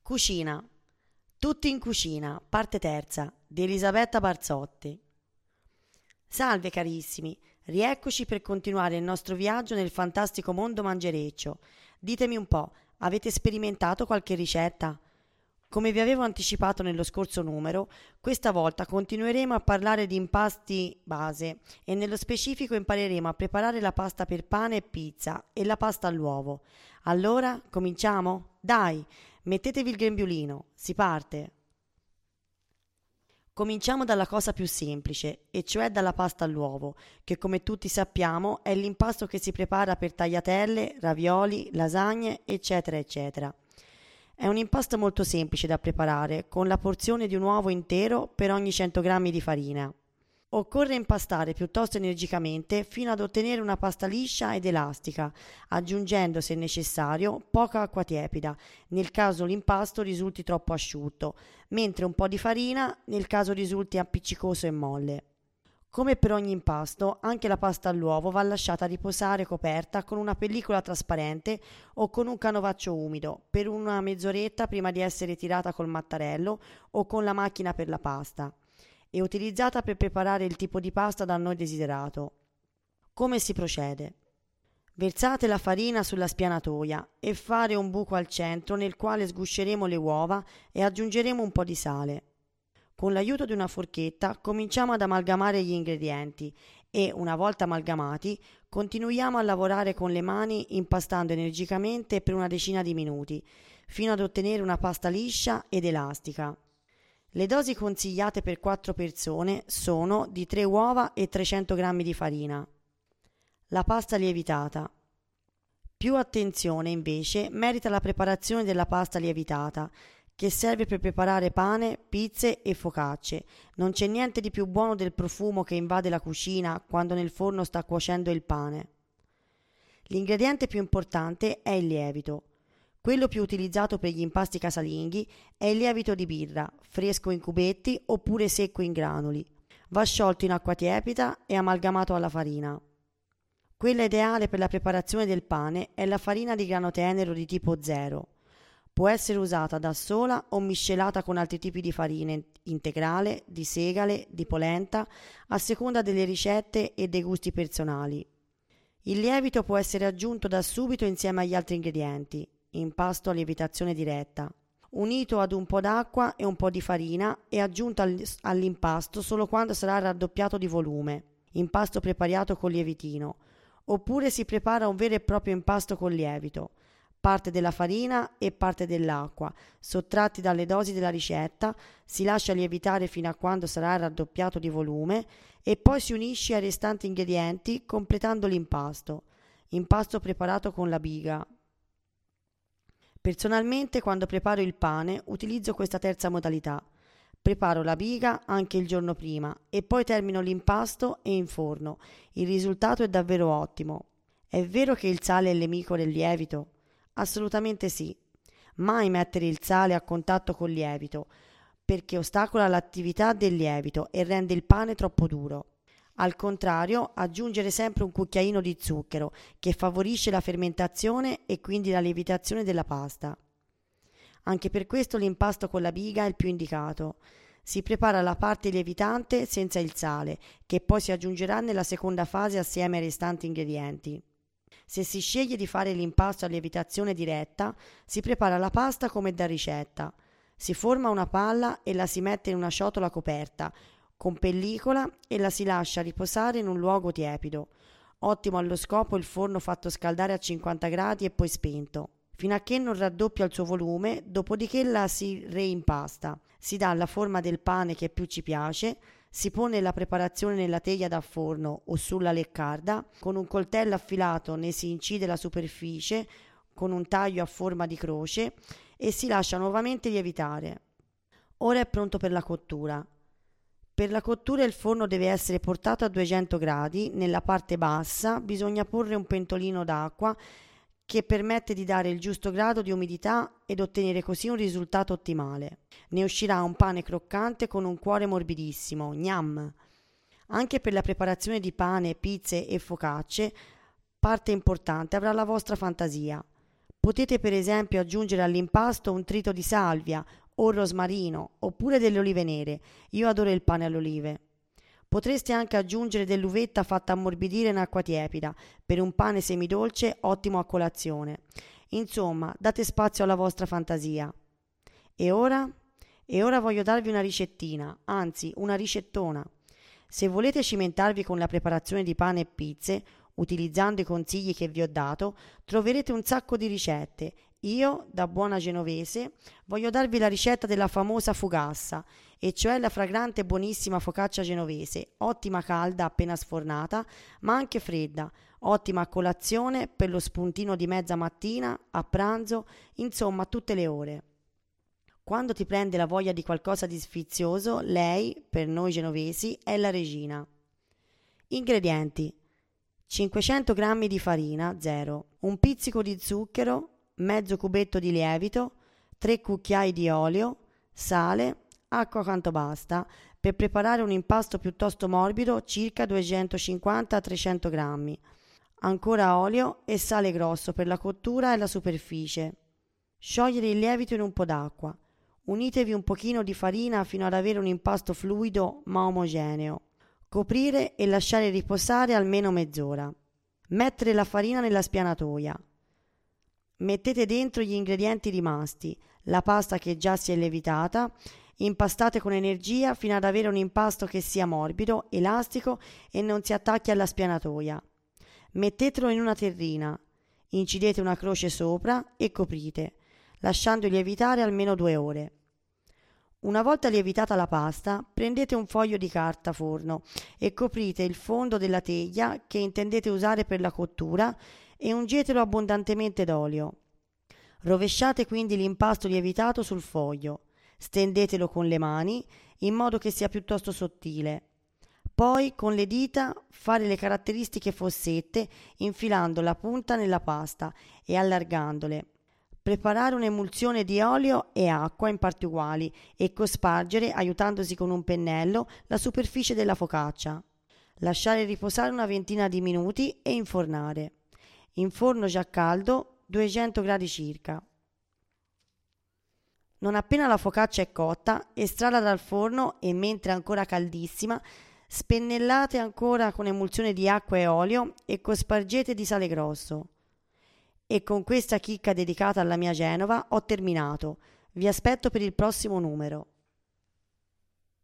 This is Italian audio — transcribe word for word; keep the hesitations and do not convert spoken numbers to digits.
Cucina. Tutti in cucina, parte terza, di Elisabetta Barzotti. Salve carissimi, rieccoci per continuare il nostro viaggio nel fantastico mondo mangereccio. Ditemi un po', avete sperimentato qualche ricetta? Come vi avevo anticipato nello scorso numero, questa volta continueremo a parlare di impasti base e nello specifico impareremo a preparare la pasta per pane e pizza e la pasta all'uovo. Allora, cominciamo? Dai, mettetevi il grembiulino, si parte! Cominciamo dalla cosa più semplice, e cioè dalla pasta all'uovo, che come tutti sappiamo è l'impasto che si prepara per tagliatelle, ravioli, lasagne, eccetera, eccetera. È un impasto molto semplice da preparare, con la porzione di un uovo intero per ogni cento grammi di farina. Occorre impastare piuttosto energicamente fino ad ottenere una pasta liscia ed elastica, aggiungendo, se necessario, poca acqua tiepida, nel caso l'impasto risulti troppo asciutto, mentre un po' di farina nel caso risulti appiccicoso e molle. Come per ogni impasto, anche la pasta all'uovo va lasciata riposare coperta con una pellicola trasparente o con un canovaccio umido per una mezz'oretta prima di essere tirata col mattarello o con la macchina per la pasta e utilizzata per preparare il tipo di pasta da noi desiderato. Come si procede? Versate la farina sulla spianatoia e fare un buco al centro nel quale sgusceremo le uova e aggiungeremo un po' di sale. Con l'aiuto di una forchetta cominciamo ad amalgamare gli ingredienti e, una volta amalgamati, continuiamo a lavorare con le mani impastando energicamente per una decina di minuti, fino ad ottenere una pasta liscia ed elastica. Le dosi consigliate per quattro persone sono di tre uova e trecento grammi di farina. La pasta lievitata. Più attenzione invece merita la preparazione della pasta lievitata, che serve per preparare pane, pizze e focacce. Non c'è niente di più buono del profumo che invade la cucina quando nel forno sta cuocendo il pane. L'ingrediente più importante è il lievito. Quello più utilizzato per gli impasti casalinghi è il lievito di birra, fresco in cubetti oppure secco in granuli. Va sciolto in acqua tiepida e amalgamato alla farina. Quella ideale per la preparazione del pane è la farina di grano tenero di tipo zero. Può essere usata da sola o miscelata con altri tipi di farine integrale, di segale, di polenta, a seconda delle ricette e dei gusti personali. Il lievito può essere aggiunto da subito insieme agli altri ingredienti, impasto a lievitazione diretta, unito ad un po' d'acqua e un po' di farina e aggiunto all'impasto solo quando sarà raddoppiato di volume, impasto preparato con lievitino, oppure si prepara un vero e proprio impasto con lievito, parte della farina e parte dell'acqua, sottratti dalle dosi della ricetta, si lascia lievitare fino a quando sarà raddoppiato di volume e poi si unisce ai restanti ingredienti completando l'impasto, impasto preparato con la biga. Personalmente, quando preparo il pane, utilizzo questa terza modalità. Preparo la biga anche il giorno prima e poi termino l'impasto e inforno. Il risultato è davvero ottimo. È vero che il sale è il nemico del lievito? Assolutamente sì. Mai mettere il sale a contatto col lievito, perché ostacola l'attività del lievito e rende il pane troppo duro. Al contrario, aggiungere sempre un cucchiaino di zucchero, che favorisce la fermentazione e quindi la lievitazione della pasta. Anche per questo l'impasto con la biga è il più indicato. Si prepara la parte lievitante senza il sale, che poi si aggiungerà nella seconda fase assieme ai restanti ingredienti. Se si sceglie di fare l'impasto a lievitazione diretta, si prepara la pasta come da ricetta. Si forma una palla e la si mette in una ciotola coperta con pellicola e la si lascia riposare in un luogo tiepido. Ottimo allo scopo il forno fatto scaldare a cinquanta gradi e poi spento, fino a che non raddoppia il suo volume, dopodiché la si reimpasta. Si dà la forma del pane che più ci piace, si pone la preparazione nella teglia da forno o sulla leccarda, con un coltello affilato ne si incide la superficie con un taglio a forma di croce e si lascia nuovamente lievitare. Ora è pronto per la cottura. Per la cottura il forno deve essere portato a duecento gradi, nella parte bassa bisogna porre un pentolino d'acqua che permette di dare il giusto grado di umidità ed ottenere così un risultato ottimale. Ne uscirà un pane croccante con un cuore morbidissimo, gnam. Anche per la preparazione di pane, pizze e focacce, parte importante avrà la vostra fantasia. Potete per esempio aggiungere all'impasto un trito di salvia o rosmarino oppure delle olive nere. Io adoro il pane alle olive. Potreste anche aggiungere dell'uvetta fatta ammorbidire in acqua tiepida per un pane semidolce ottimo a colazione. Insomma, date spazio alla vostra fantasia. E ora? E ora voglio darvi una ricettina, anzi una ricettona. Se volete cimentarvi con la preparazione di pane e pizze, utilizzando i consigli che vi ho dato, troverete un sacco di ricette. Io, da buona genovese, voglio darvi la ricetta della famosa fugassa, e cioè la fragrante e buonissima focaccia genovese, ottima calda appena sfornata, ma anche fredda, ottima a colazione, per lo spuntino di mezza mattina, a pranzo, insomma a tutte le ore. Quando ti prende la voglia di qualcosa di sfizioso, lei, per noi genovesi, è la regina. Ingredienti: cinquecento grammi di farina, zero, un pizzico di zucchero, mezzo cubetto di lievito, tre cucchiai di olio, sale, acqua quanto basta, per preparare un impasto piuttosto morbido, circa duecentocinquanta trecento grammi. Ancora olio e sale grosso per la cottura e la superficie. Sciogliere il lievito in un po' d'acqua. Unitevi un pochino di farina fino ad avere un impasto fluido ma omogeneo. Coprire e lasciare riposare almeno mezz'ora. Mettere la farina nella spianatoia. Mettete dentro gli ingredienti rimasti, la pasta che già si è lievitata, impastate con energia fino ad avere un impasto che sia morbido, elastico e non si attacchi alla spianatoia. Mettetelo in una terrina, incidete una croce sopra e coprite, lasciando lievitare almeno due ore. Una volta lievitata la pasta, prendete un foglio di carta forno e coprite il fondo della teglia che intendete usare per la cottura e ungetelo abbondantemente d'olio. Rovesciate quindi l'impasto lievitato sul foglio, stendetelo con le mani in modo che sia piuttosto sottile. Poi con le dita fare le caratteristiche fossette infilando la punta nella pasta e allargandole. Preparare un'emulsione di olio e acqua in parti uguali e cospargere, aiutandosi con un pennello, la superficie della focaccia. Lasciare riposare una ventina di minuti e infornare. In forno già caldo, duecento gradi circa. Non appena la focaccia è cotta, estrarla dal forno e mentre è ancora caldissima, spennellate ancora con emulsione di acqua e olio e cospargete di sale grosso. E con questa chicca dedicata alla mia Genova ho terminato. Vi aspetto per il prossimo numero.